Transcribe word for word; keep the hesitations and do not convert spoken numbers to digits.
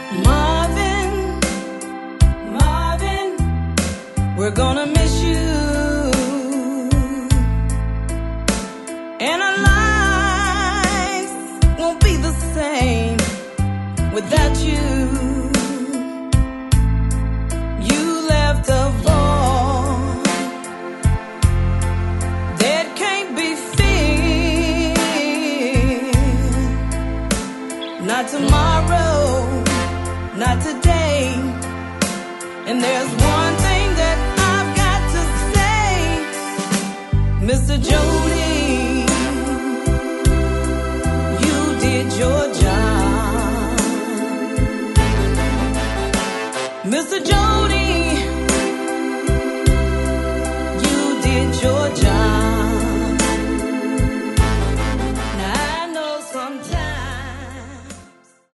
Marvin, Marvin, we're gonna miss you, and our lives won't be the same without you. You left a void that can't be filled. Not tomorrow, not today. And there's one thing that I've got to say, Mister Jody.